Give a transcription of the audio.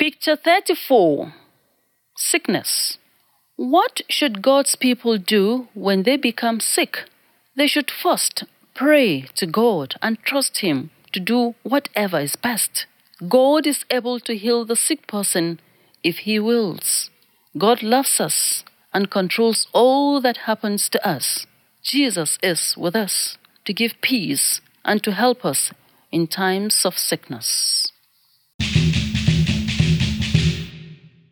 Picture 34. Sickness. What should God's people do when they become sick? They should first pray to God and trust Him to do whatever is best. God is able to heal the sick person if He wills. God loves us and controls all that happens to us. Jesus is with us to give peace and to help us in times of sickness.